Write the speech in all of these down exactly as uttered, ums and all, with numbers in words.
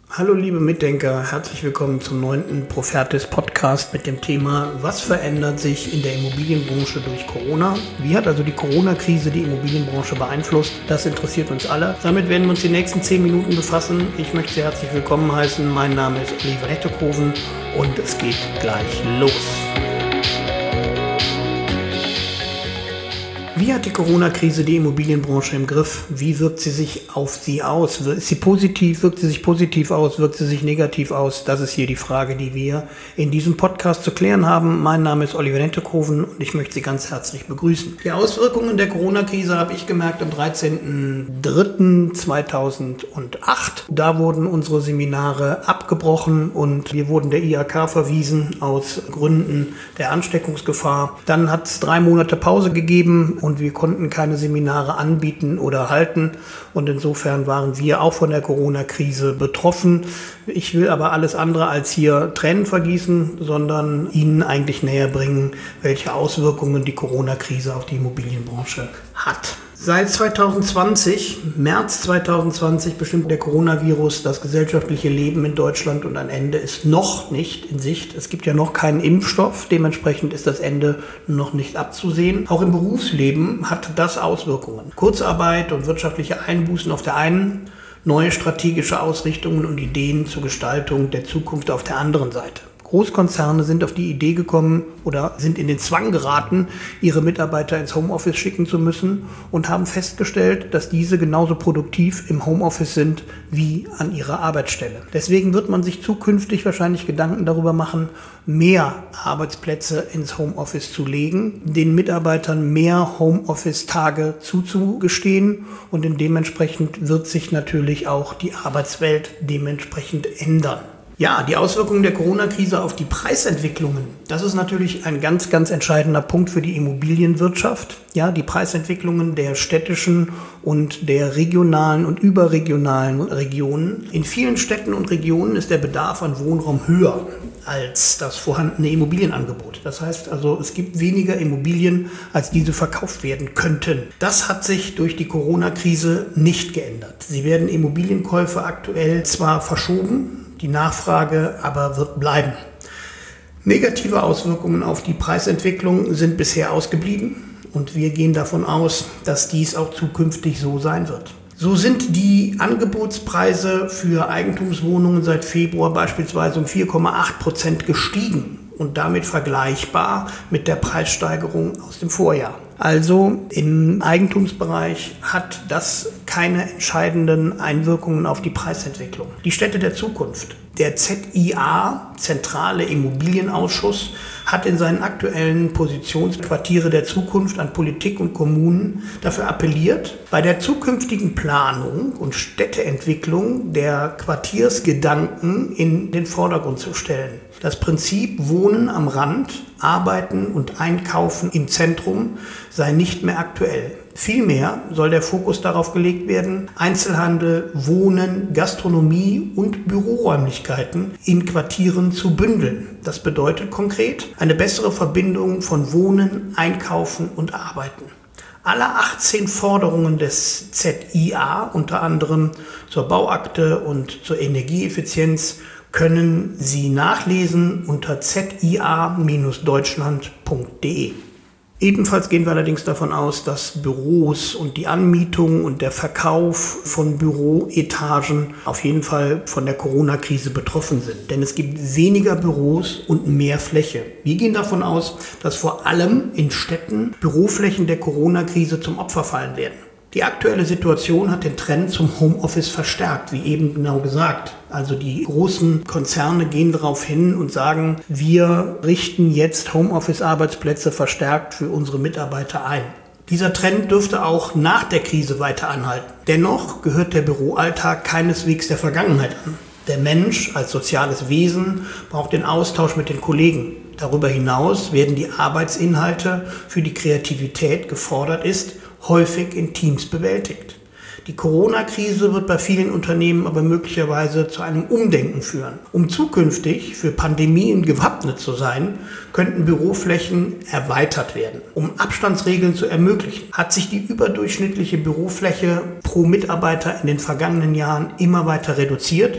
Hallo liebe Mitdenker, herzlich willkommen zum neunten Profertis Podcast mit dem Thema: Was verändert sich in der Immobilienbranche durch Corona? Wie hat also die Corona-Krise die Immobilienbranche beeinflusst? Das interessiert uns alle. Damit werden wir uns die nächsten zehn Minuten befassen. Ich möchte Sie herzlich willkommen heißen. Mein Name ist Oliver Nettekoven und es geht gleich los. Wie hat die Corona-Krise die Immobilienbranche im Griff? Wie wirkt sie sich auf sie aus? Ist sie positiv? Wirkt sie sich positiv aus? Wirkt sie sich negativ aus? Das ist hier die Frage, die wir in diesem Podcast zu klären haben. Mein Name ist Oliver Nettekoven und ich möchte Sie ganz herzlich begrüßen. Die Auswirkungen der Corona-Krise habe ich gemerkt am dreizehnten dritten zweitausendacht. Da wurden unsere Seminare abgebrochen und wir wurden der I H K verwiesen aus Gründen der Ansteckungsgefahr. Dann hat es drei Monate Pause gegeben und wir konnten keine Seminare anbieten oder halten. Und insofern waren wir auch von der Corona-Krise betroffen. Ich will aber alles andere als hier Tränen vergießen, sondern Ihnen eigentlich näher bringen, welche Auswirkungen die Corona-Krise auf die Immobilienbranche hat. Seit zweitausendzwanzig, März zweitausendzwanzig, bestimmt der Coronavirus das gesellschaftliche Leben in Deutschland und ein Ende ist noch nicht in Sicht. Es gibt ja noch keinen Impfstoff, dementsprechend ist das Ende noch nicht abzusehen. Auch im Berufsleben hat das Auswirkungen. Kurzarbeit und wirtschaftliche Einbußen auf der einen, neue strategische Ausrichtungen und Ideen zur Gestaltung der Zukunft auf der anderen Seite. Großkonzerne sind auf die Idee gekommen oder sind in den Zwang geraten, ihre Mitarbeiter ins Homeoffice schicken zu müssen und haben festgestellt, dass diese genauso produktiv im Homeoffice sind wie an ihrer Arbeitsstelle. Deswegen wird man sich zukünftig wahrscheinlich Gedanken darüber machen, mehr Arbeitsplätze ins Homeoffice zu legen, den Mitarbeitern mehr Homeoffice-Tage zuzugestehen und dementsprechend wird sich natürlich auch die Arbeitswelt dementsprechend ändern. Ja, die Auswirkungen der Corona-Krise auf die Preisentwicklungen, das ist natürlich ein ganz, ganz entscheidender Punkt für die Immobilienwirtschaft. Ja, die Preisentwicklungen der städtischen und der regionalen und überregionalen Regionen. In vielen Städten und Regionen ist der Bedarf an Wohnraum höher als das vorhandene Immobilienangebot. Das heißt also, es gibt weniger Immobilien, als diese verkauft werden könnten. Das hat sich durch die Corona-Krise nicht geändert. Sie werden Immobilienkäufe aktuell zwar verschoben, die Nachfrage aber wird bleiben. Negative Auswirkungen auf die Preisentwicklung sind bisher ausgeblieben und wir gehen davon aus, dass dies auch zukünftig so sein wird. So sind die Angebotspreise für Eigentumswohnungen seit Februar beispielsweise um vier Komma acht Prozent gestiegen und damit vergleichbar mit der Preissteigerung aus dem Vorjahr. Also im Eigentumsbereich hat das keine entscheidenden Einwirkungen auf die Preisentwicklung. Die Städte der Zukunft. Der Z I A, Zentrale Immobilienausschuss, hat in seinen aktuellen Positionsquartiere der Zukunft an Politik und Kommunen dafür appelliert, bei der zukünftigen Planung und Städteentwicklung der Quartiersgedanken in den Vordergrund zu stellen. Das Prinzip Wohnen am Rand, Arbeiten und Einkaufen im Zentrum sei nicht mehr aktuell. Vielmehr soll der Fokus darauf gelegt werden, Einzelhandel, Wohnen, Gastronomie und Büroräumlichkeiten in Quartieren zu bündeln. Das bedeutet konkret eine bessere Verbindung von Wohnen, Einkaufen und Arbeiten. Alle achtzehn Forderungen des Z I A, unter anderem zur Bauakte und zur Energieeffizienz, können Sie nachlesen unter z i a Bindestrich deutschland Punkt de. Ebenfalls gehen wir allerdings davon aus, dass Büros und die Anmietung und der Verkauf von Büroetagen auf jeden Fall von der Corona-Krise betroffen sind. Denn es gibt weniger Büros und mehr Fläche. Wir gehen davon aus, dass vor allem in Städten Büroflächen der Corona-Krise zum Opfer fallen werden. Die aktuelle Situation hat den Trend zum Homeoffice verstärkt, wie eben genau gesagt. Also die großen Konzerne gehen darauf hin und sagen, wir richten jetzt Homeoffice-Arbeitsplätze verstärkt für unsere Mitarbeiter ein. Dieser Trend dürfte auch nach der Krise weiter anhalten. Dennoch gehört der Büroalltag keineswegs der Vergangenheit an. Der Mensch als soziales Wesen braucht den Austausch mit den Kollegen. Darüber hinaus werden die Arbeitsinhalte, für die Kreativität gefordert ist, häufig in Teams bewältigt. Die Corona-Krise wird bei vielen Unternehmen aber möglicherweise zu einem Umdenken führen. Um zukünftig für Pandemien gewappnet zu sein, könnten Büroflächen erweitert werden. Um Abstandsregeln zu ermöglichen, hat sich die überdurchschnittliche Bürofläche pro Mitarbeiter in den vergangenen Jahren immer weiter reduziert.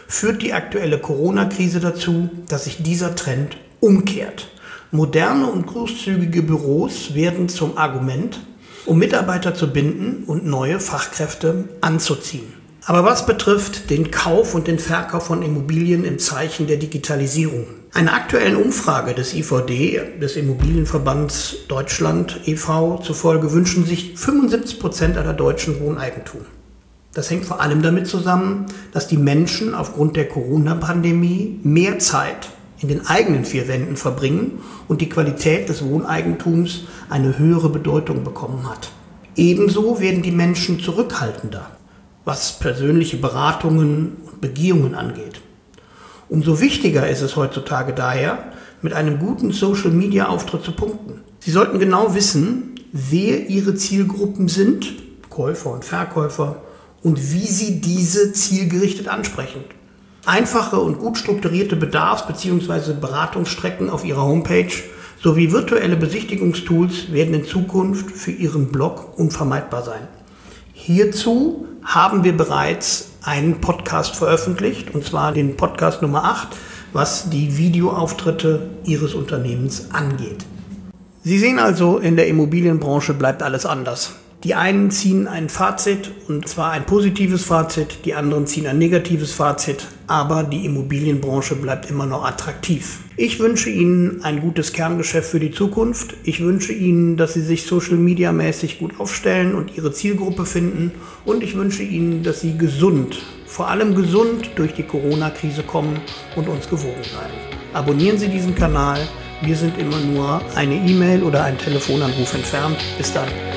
führt die aktuelle Corona-Krise dazu, dass sich dieser Trend umkehrt. Moderne und großzügige Büros werden zum Argument, um Mitarbeiter zu binden und neue Fachkräfte anzuziehen. Aber was betrifft den Kauf und den Verkauf von Immobilien im Zeichen der Digitalisierung? Einer aktuellen Umfrage des I V D, des Immobilienverbands Deutschland e V zufolge, wünschen sich fünfundsiebzig Prozent aller Deutschen Wohneigentum. Das hängt vor allem damit zusammen, dass die Menschen aufgrund der Corona-Pandemie mehr Zeit in den eigenen vier Wänden verbringen und die Qualität des Wohneigentums eine höhere Bedeutung bekommen hat. Ebenso werden die Menschen zurückhaltender, was persönliche Beratungen und Begehungen angeht. Umso wichtiger ist es heutzutage daher, mit einem guten Social-Media-Auftritt zu punkten. Sie sollten genau wissen, wer Ihre Zielgruppen sind, Käufer und Verkäufer, und wie Sie diese zielgerichtet ansprechen. Einfache und gut strukturierte Bedarfs- bzw. Beratungsstrecken auf Ihrer Homepage sowie virtuelle Besichtigungstools werden in Zukunft für Ihren Blog unvermeidbar sein. Hierzu haben wir bereits einen Podcast veröffentlicht, und zwar den Podcast Nummer acht, was die Videoauftritte Ihres Unternehmens angeht. Sie sehen also, in der Immobilienbranche bleibt alles anders. Die einen ziehen ein Fazit, und zwar ein positives Fazit, die anderen ziehen ein negatives Fazit, aber die Immobilienbranche bleibt immer noch attraktiv. Ich wünsche Ihnen ein gutes Kerngeschäft für die Zukunft. Ich wünsche Ihnen, dass Sie sich Social-Media-mäßig gut aufstellen und Ihre Zielgruppe finden. Und ich wünsche Ihnen, dass Sie gesund, vor allem gesund, durch die Corona-Krise kommen und uns gewogen bleiben. Abonnieren Sie diesen Kanal. Wir sind immer nur eine E-Mail oder einen Telefonanruf entfernt. Bis dann.